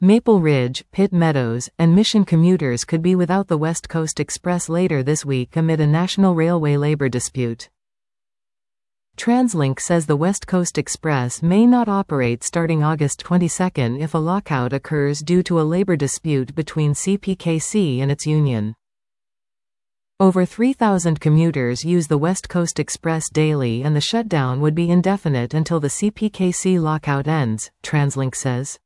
Maple Ridge, Pitt Meadows, and Mission commuters could be without the West Coast Express later this week amid a national railway labor dispute. TransLink says the West Coast Express may not operate starting August 22 if a lockout occurs due to a labor dispute between CPKC and its union. Over 3,000 commuters use the West Coast Express daily, and the shutdown would be indefinite until the CPKC lockout ends, TransLink says.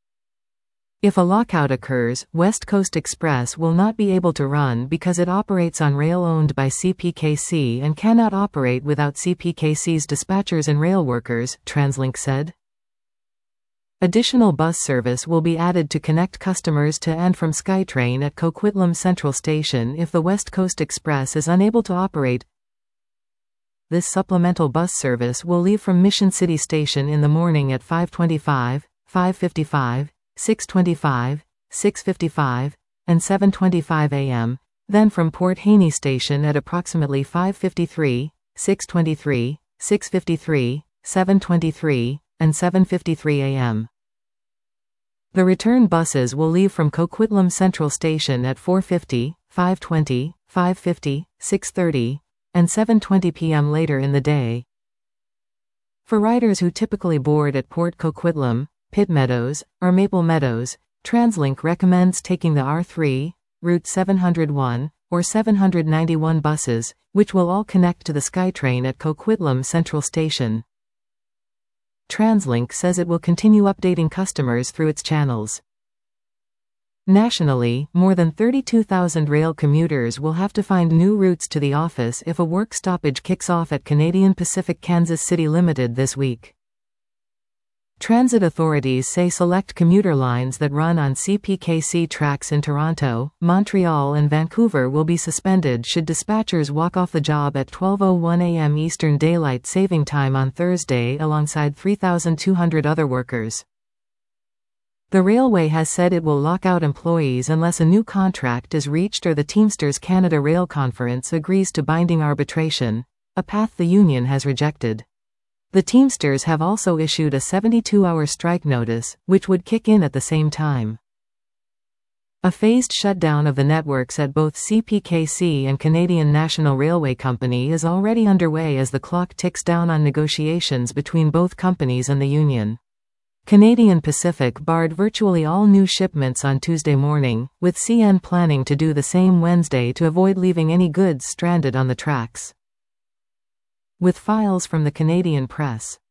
If a lockout occurs, West Coast Express will not be able to run because it operates on rail owned by CPKC and cannot operate without CPKC's dispatchers and rail workers, TransLink said. Additional bus service will be added to connect customers to and from SkyTrain at Coquitlam Central Station if the West Coast Express is unable to operate. This supplemental bus service will leave from Mission City Station in the morning at 5:25, 5:55, 6:25, 6:55, and 7:25 a.m., then from Port Haney Station at approximately 5:53, 6:23, 6:53, 7:23, and 7:53 a.m. The return buses will leave from Coquitlam Central Station at 4:50, 5:20, 5:50, 6:30, and 7:20 p.m. later in the day. For riders who typically board at Port Coquitlam, Pitt Meadows, or Maple Meadows, TransLink recommends taking the R3, Route 701, or 791 buses, which will all connect to the SkyTrain at Coquitlam Central Station. TransLink says it will continue updating customers through its channels. Nationally, more than 32,000 rail commuters will have to find new routes to the office if a work stoppage kicks off at Canadian Pacific Kansas City Limited this week. Transit authorities say select commuter lines that run on CPKC tracks in Toronto, Montreal and Vancouver will be suspended should dispatchers walk off the job at 12:01 a.m. Eastern Daylight Saving Time on Thursday alongside 3,200 other workers. The railway has said it will lock out employees unless a new contract is reached or the Teamsters Canada Rail Conference agrees to binding arbitration, a path the union has rejected. The Teamsters have also issued a 72-hour strike notice, which would kick in at the same time. A phased shutdown of the networks at both CPKC and Canadian National Railway Company is already underway as the clock ticks down on negotiations between both companies and the union. Canadian Pacific barred virtually all new shipments on Tuesday morning, with CN planning to do the same Wednesday to avoid leaving any goods stranded on the tracks. With files from the Canadian press.